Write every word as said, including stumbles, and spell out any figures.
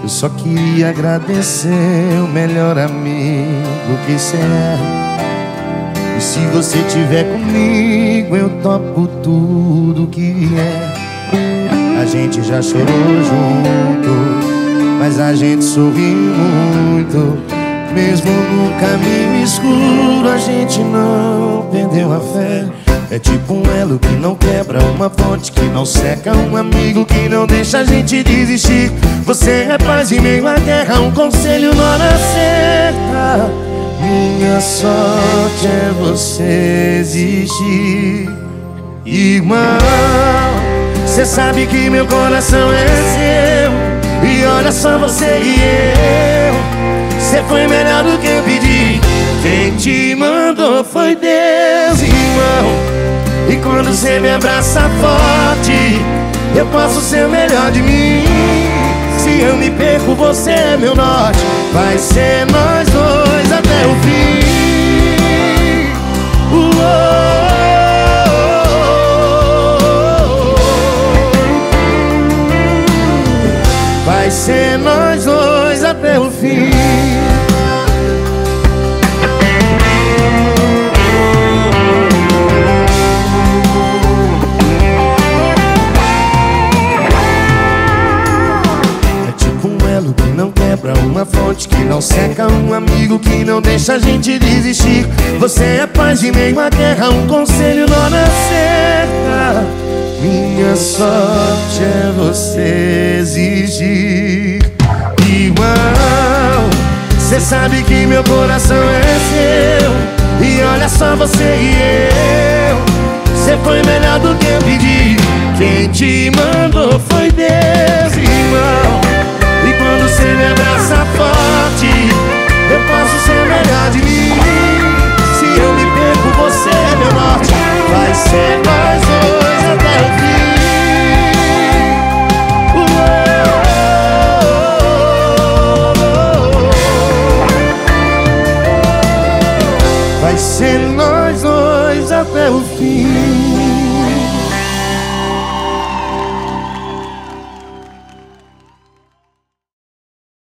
Eu só queria agradecer o melhor amigo que cê é. E se você tiver comigo, eu topo tudo que vier. A gente já chorou junto, mas a gente sorriu muito. Mesmo no caminho escuro, a gente não perdeu a fé. É tipo um elo que não quebra, uma ponte que não seca, um amigo que não deixa a gente desistir. Você é paz em meio à guerra, um conselho na hora certa. Minha sorte é você existir. Irmão, cê sabe que meu coração é seu. E olha só você e eu, cê foi melhor do que eu pedi. Quem te mandou foi Deus, irmão. E quando cê me abraça forte, eu posso ser o melhor de mim. Se eu me perco, você é meu norte. Vai ser nós dois até o fim. Uou. Vai ser nós dois até o fim. Uma fonte que não seca, um amigo que não deixa a gente desistir. Você é paz em meio à guerra, um conselho na hora certa. Minha sorte é você exigir. Irmão, cê sabe que meu coração é seu. E olha só você e eu, cê foi melhor do que eu pedi. Quem te mandou foi Deus, irmão. E quando cê me abraça forte, eu posso ser melhor de mim. Se eu me perco, você é meu norte. Vai ser nós dois até o fim. Uou. Vai ser nós dois até o fim.